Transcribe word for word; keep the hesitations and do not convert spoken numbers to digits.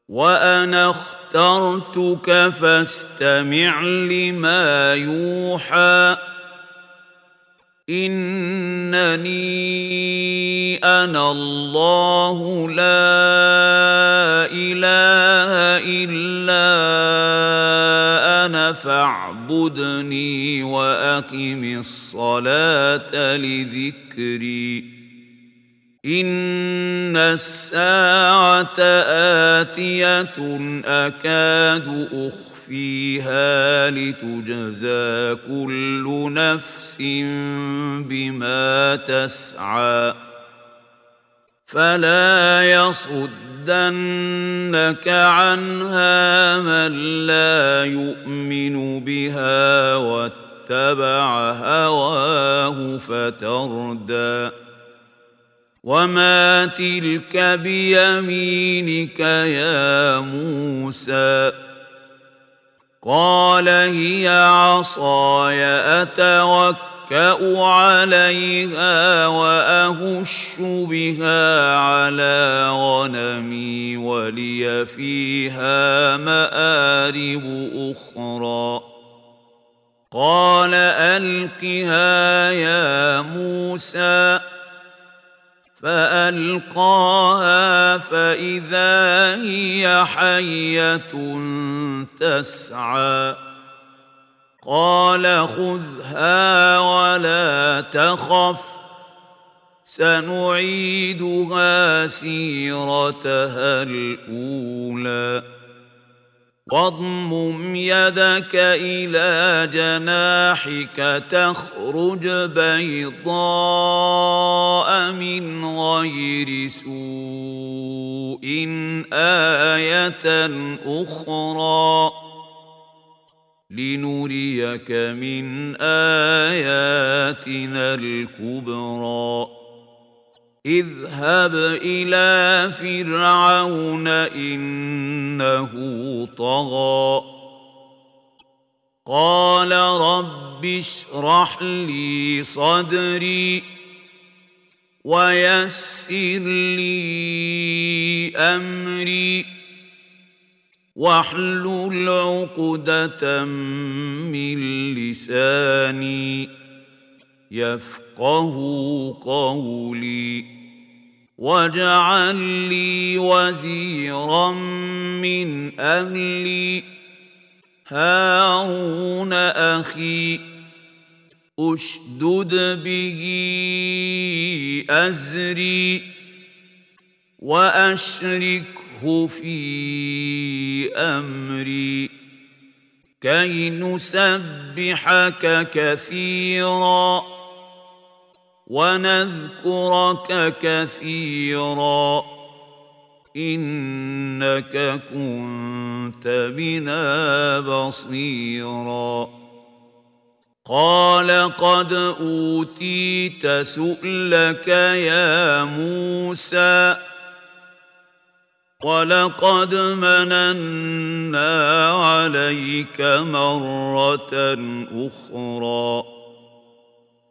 وأنا اخترتك فاستمع لما يوحى إنني أنا الله لا إله إلا أنا فاعبدني وأقم الصلاة لذكري إن الساعة آتية أكاد أخفيها لتجزى كل نفس بما تسعى فلا يصدنك عنها من لا يؤمن بها واتبع هواه فتردى وما تلك بيمينك يا موسى قال هي عصاي أتوكأ عليها وأهش بها على غنمي ولي فيها مآرب أخرى قال ألقها يا موسى فألقاها فإذا هي حية تسعى قال خذها ولا تخف سنعيدها سيرتها الأولى واضمم يدك إلى جناحك تخرج بيضاء من غير سوء آية أخرى لنريك من آياتنا الكبرى اذهب إلى فرعون إنه طغى قال رب اشرح لي صدري ويسر لي أمري واحلل عقدة من لساني يفقه قولي واجعل لي وزيرا من أهلي هارون أخي أشدد به أزري وأشركه في أمري كي نسبحك كثيرا ونذكرك كثيرا إنك كنت بنا بصيرا قال قد أوتيت سؤلك يا موسى ولقد مننا عليك مرة أخرى